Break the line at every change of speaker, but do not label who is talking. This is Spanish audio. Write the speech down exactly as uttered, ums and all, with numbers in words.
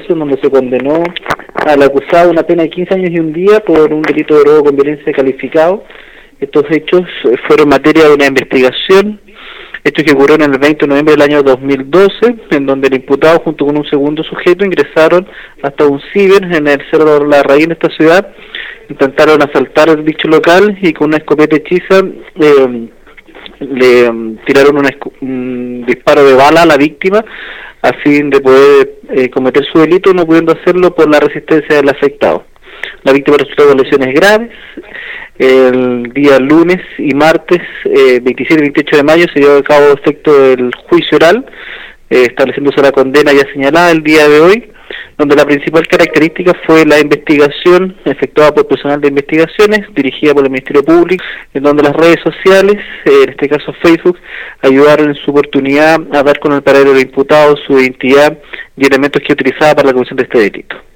marzo, en donde se condenó al acusado a una pena de quince años y un día por un delito de robo con violencia calificado. Estos hechos fueron materia de una investigación, hechos que ocurrieron el veinte de noviembre del año dos mil doce, en donde el imputado junto con un segundo sujeto ingresaron hasta un ciber en el Cerro de la Raíz de esta ciudad, intentaron asaltar el dicho local y con una escopeta hechiza eh, le um, tiraron un, un disparo de bala a la víctima a fin de poder eh, cometer su delito, no pudiendo hacerlo por la resistencia del afectado. La víctima resultó con lesiones graves. El día lunes y martes eh, veintisiete y veintiocho de mayo se llevó a cabo efecto del juicio oral, eh, estableciéndose la condena ya señalada el día de hoy, donde la principal característica fue la investigación efectuada por personal de investigaciones, dirigida por el Ministerio Público, en donde las redes sociales, eh, en este caso Facebook, ayudaron en su oportunidad a dar con el paradero del imputado, su identidad y elementos que utilizaba para la comisión de este delito.